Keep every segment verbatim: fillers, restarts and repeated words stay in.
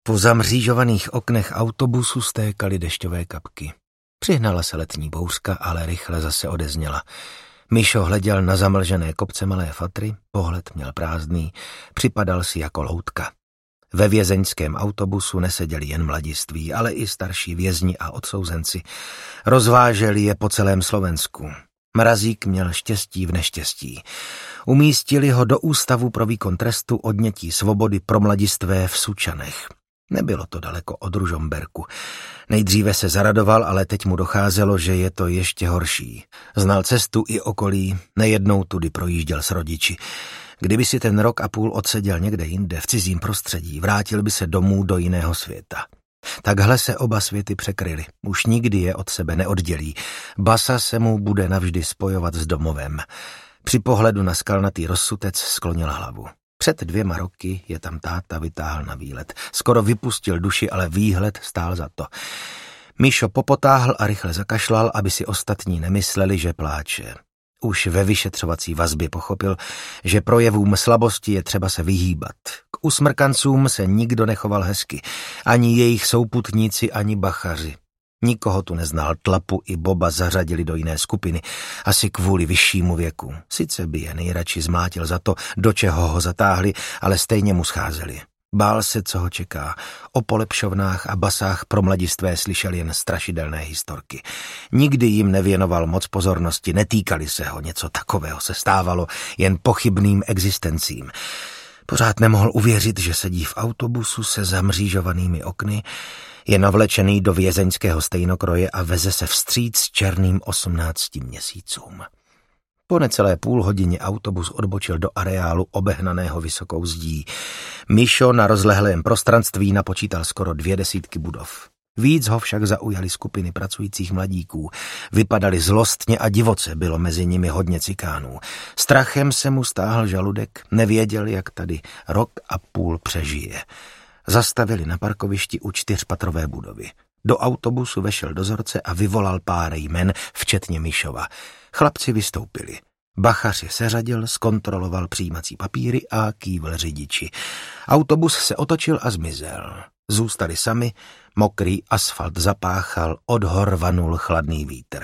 Po zamřížovaných oknech autobusu stékaly dešťové kapky. Přihnala se letní bouřka, ale rychle zase odezněla. Míšo hleděl na zamlžené kopce Malé Fatry, pohled měl prázdný, připadal si jako loutka. Ve vězeňském autobusu neseděli jen mladiství, ale i starší vězni a odsouzenci. Rozváželi je po celém Slovensku. Mrazík měl štěstí v neštěstí. Umístili ho do ústavu pro výkon trestu odnětí svobody pro mladistvé v Sučanech. Nebylo to daleko od Ružomberku. Nejdříve se zaradoval, ale teď mu docházelo, že je to ještě horší. Znal cestu i okolí, nejednou tudy projížděl s rodiči. Kdyby si ten rok a půl odseděl někde jinde, v cizím prostředí, vrátil by se domů do jiného světa. Takhle se oba světy překryly. Už nikdy je od sebe neoddělí. Basa se mu bude navždy spojovat s domovem. Při pohledu na skalnatý rozsutec sklonil hlavu. Před dvěma roky je tam táta vytáhl na výlet. Skoro vypustil duši, ale výhled stál za to. Míšo popotáhl a rychle zakašlal, aby si ostatní nemysleli, že pláče. Už ve vyšetřovací vazbě pochopil, že projevům slabosti je třeba se vyhýbat. K usmrkancům se nikdo nechoval hezky. Ani jejich souputníci, ani bachaři. Nikoho tu neznal, Tlapu i Boba zařadili do jiné skupiny, asi kvůli vyššímu věku. Sice by je nejradši zmlátil za to, do čeho ho zatáhli, ale stejně mu scházeli. Bál se, co ho čeká. O polepšovnách a basách pro mladistvé slyšel jen strašidelné historky. Nikdy jim nevěnoval moc pozornosti, netýkali se ho, něco takového se stávalo jen pochybným existencím. Pořád nemohl uvěřit, že sedí v autobusu se zamřížovanými okny, je navlečený do vězeňského stejnokroje a veze se vstříc černým osmnácti měsícům. Po necelé půl hodině autobus odbočil do areálu obehnaného vysokou zdí. Míšo na rozlehlém prostranství napočítal skoro dvě desítky budov. Víc ho však zaujaly skupiny pracujících mladíků. Vypadali zlostně a divoce, bylo mezi nimi hodně cikánů. Strachem se mu stáhl žaludek, nevěděl, jak tady rok a půl přežije. Zastavili na parkovišti u čtyřpatrové budovy. Do autobusu vešel dozorce a vyvolal pár jmen, včetně Míšova. Chlapci vystoupili. Bachař je seřadil, zkontroloval přijímací papíry a kývl řidiči. Autobus se otočil a zmizel. Zůstali sami, mokrý asfalt zapáchal, od hor vanul chladný vítr.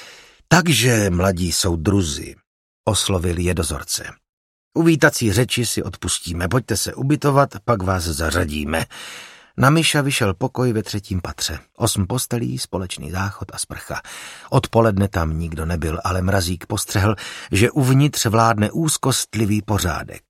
Takže, mladí soudruzi, oslovil je dozorce. Uvítací řeči si odpustíme, pojďte se ubytovat, pak vás zařadíme. Na Míša vyšel pokoj ve třetím patře. Osm postelí, společný záchod a sprcha. Odpoledne tam nikdo nebyl, ale Mrazík postřehl, že uvnitř vládne úzkostlivý pořádek.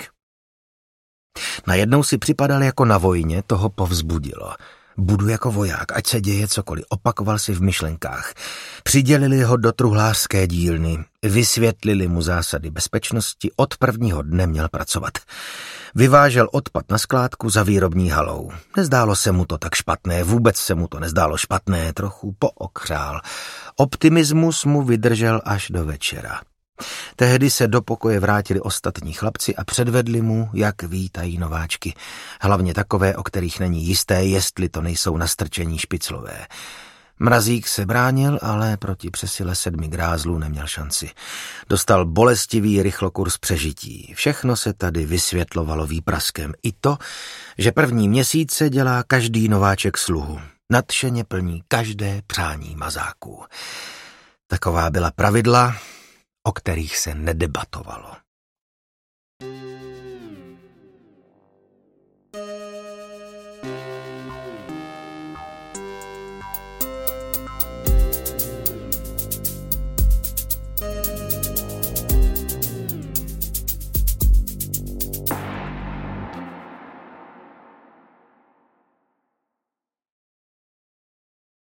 Najednou si připadal jako na vojně, toho povzbudilo. Budu jako voják, ať se děje cokoliv, opakoval si v myšlenkách. Přidělili ho do truhlářské dílny, vysvětlili mu zásady bezpečnosti, od prvního dne měl pracovat. Vyvážel odpad na skládku za výrobní halou. Nezdálo se mu to tak špatné, vůbec se mu to nezdálo špatné, trochu pookřál. Optimismus mu vydržel až do večera. Tehdy se do pokoje vrátili ostatní chlapci a předvedli mu, jak vítají nováčky. Hlavně takové, o kterých není jisté, jestli to nejsou nastrčení špiclové. Mrazík se bránil, ale proti přesile sedmi grázlů neměl šanci. Dostal bolestivý rychlokurs přežití. Všechno se tady vysvětlovalo výpraskem. I to, že první měsíce dělá každý nováček sluhu. Nadšeně plní každé přání mazáků. Taková byla pravidla, o kterých se nedebatovalo.